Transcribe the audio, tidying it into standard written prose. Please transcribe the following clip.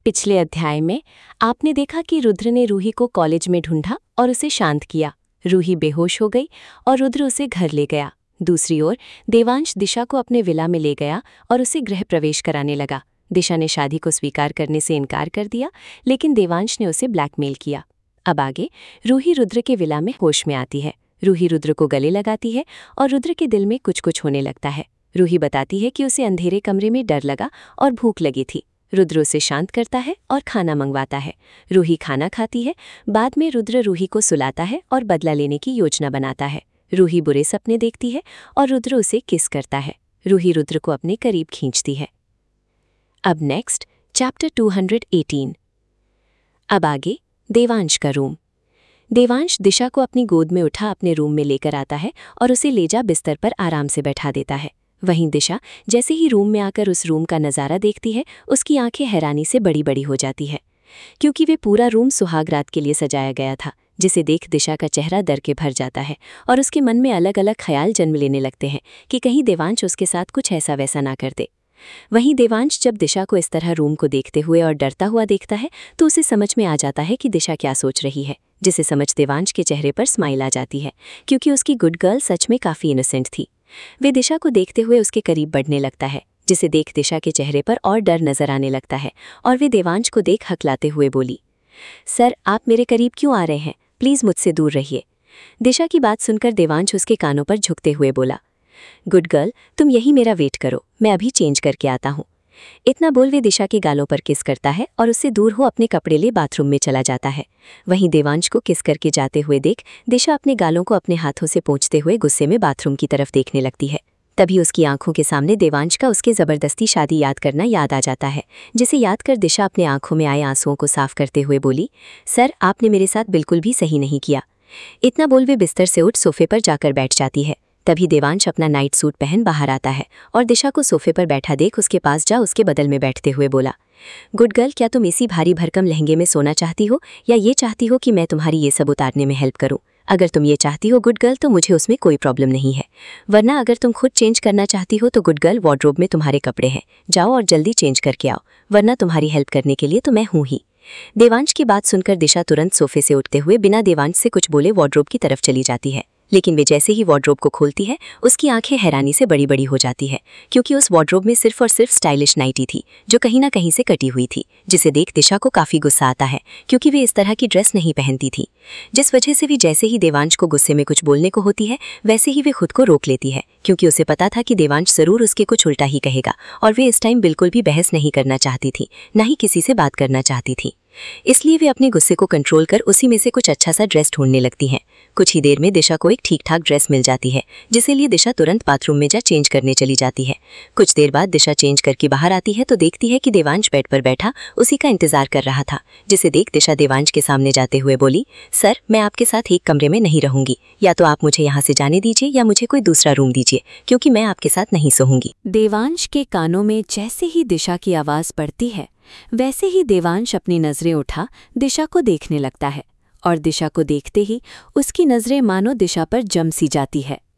पिछले अध्याय में आपने देखा कि रुद्र ने रूही को कॉलेज में ढूंढा और उसे शांत किया। रूही बेहोश हो गई और रुद्र उसे घर ले गया। दूसरी ओर देवांश दिशा को अपने विला में ले गया और उसे गृह प्रवेश कराने लगा। दिशा ने शादी को स्वीकार करने से इनकार कर दिया, लेकिन देवांश ने उसे ब्लैकमेल किया। अब आगे रूही रुद्र के विला में होश में आती है। रूही रुद्र को गले लगाती है और रुद्र के दिल में कुछ कुछ होने लगता है। रूही बताती है कि उसे अंधेरे कमरे में डर लगा और भूख लगी थी। रुद्र उसे शांत करता है और खाना मंगवाता है। रूही खाना खाती है। बाद में रुद्र रूही को सुलाता है और बदला लेने की योजना बनाता है। रूही बुरे सपने देखती है और रुद्र उसे किस करता है। रूही रुद्र को अपने करीब खींचती है। अब नेक्स्ट चैप्टर 218। अब आगे देवांश का रूम। देवांश दिशा को अपनी गोद में उठा अपने रूम में लेकर आता है और उसे ले जा बिस्तर पर आराम से बैठा देता है। वहीं दिशा जैसे ही रूम में आकर उस रूम का नज़ारा देखती है, उसकी आंखें हैरानी से बड़ी बड़ी हो जाती है, क्योंकि वे पूरा रूम सुहागरात के लिए सजाया गया था, जिसे देख दिशा का चेहरा डर के भर जाता है और उसके मन में अलग अलग ख्याल जन्म लेने लगते हैं कि कहीं देवांश उसके साथ कुछ ऐसा वैसा ना कर दे। वहीं देवांश जब दिशा को इस तरह रूम को देखते हुए और डरता हुआ देखता है तो उसे समझ में आ जाता है कि दिशा क्या सोच रही है, जिसे समझ देवांश के चेहरे पर स्माइल आ जाती है, क्योंकि उसकी गुड गर्ल सच में काफ़ी इनोसेंट थी। वे दिशा को देखते हुए उसके करीब बढ़ने लगता है, जिसे देख दिशा के चेहरे पर और डर नजर आने लगता है और वे देवांश को देख हकलाते हुए बोली, सर आप मेरे करीब क्यों आ रहे हैं? प्लीज़ मुझसे दूर रहिए। दिशा की बात सुनकर देवांश उसके कानों पर झुकते हुए बोला, गुड गर्ल तुम यही मेरा वेट करो, मैं अभी चेंज करके आता हूँ। इतना बोल वे दिशा के गालों पर किस करता है और उससे दूर हो अपने कपड़े ले बाथरूम में चला जाता है। वहीं देवांश को किस करके जाते हुए देख दिशा अपने गालों को अपने हाथों से पोंछते हुए गुस्से में बाथरूम की तरफ देखने लगती है। तभी उसकी आंखों के सामने देवांश का उसके ज़बरदस्ती शादी याद करना याद आ जाता है, जिसे याद कर दिशा अपने आंखों में आए आंसुओं को साफ करते हुए बोली, सर आपने मेरे साथ बिल्कुल भी सही नहीं किया। इतना बोल वे बिस्तर से उठ सोफे पर जाकर बैठ जाती है। तभी देवांश अपना नाइट सूट पहन बाहर आता है और दिशा को सोफे पर बैठा देख उसके पास जा उसके बदल में बैठते हुए बोला, गुड गर्ल क्या तुम इसी भारी भरकम लहंगे में सोना चाहती हो या ये चाहती हो कि मैं तुम्हारी ये सब उतारने में हेल्प करूं? अगर तुम ये चाहती हो गुड गर्ल तो मुझे उसमें कोई प्रॉब्लम नहीं है, वरना अगर तुम खुद चेंज करना चाहती हो तो गुड गर्ल वार्डरोब में तुम्हारे कपड़े हैं, जाओ और जल्दी चेंज करके आओ, वरना तुम्हारी हेल्प करने के लिए तो मैं हूँ ही। देवांश की बात सुनकर दिशा तुरंत सोफे से उठते हुए बिना देवांश से कुछ बोले वार्डरोब की तरफ चली जाती है, लेकिन वे जैसे ही वार्डरोब को खोलती है उसकी आंखें हैरानी से बड़ी बड़ी हो जाती है, क्योंकि उस वार्डरोब में सिर्फ और सिर्फ स्टाइलिश नाइटी थी जो कहीं ना कहीं से कटी हुई थी, जिसे देख दिशा को काफ़ी गुस्सा आता है, क्योंकि वे इस तरह की ड्रेस नहीं पहनती थी। जिस वजह से वे जैसे ही देवांश को गुस्से में कुछ बोलने को होती है वैसे ही वे खुद को रोक लेती है, क्योंकि उसे पता था कि देवांश ज़रूर उसके कुछ उल्टा ही कहेगा और वे इस टाइम बिल्कुल भी बहस नहीं करना चाहती थी, ना ही किसी से बात करना चाहती थी। इसलिए वे अपने गुस्से को कंट्रोल कर उसी में से कुछ अच्छा सा ड्रेस ढूंढने लगती हैं। कुछ ही देर में दिशा को एक ठीक ठाक ड्रेस मिल जाती है, जिसे लिए दिशा तुरंत बाथरूम में जा चेंज करने चली जाती है। कुछ देर बाद दिशा चेंज करके बाहर आती है तो देखती है कि देवांश बेड पर बैठा उसी का इंतजार कर रहा था, जिसे देख दिशा देवांश के सामने जाते हुए बोली, सर मैं आपके साथ एक कमरे में नहीं रहूंगी, या तो आप मुझे यहाँ से जाने दीजिए या मुझे कोई दूसरा रूम दीजिए, क्योंकि मैं आपके साथ नहीं सोऊंगी। देवांश के कानों में जैसे ही दिशा की आवाज़ पड़ती है वैसे ही देवांश अपनी नज़रें उठा दिशा को देखने लगता है और दिशा को देखते ही उसकी नज़रें मानो दिशा पर जम सी जाती है।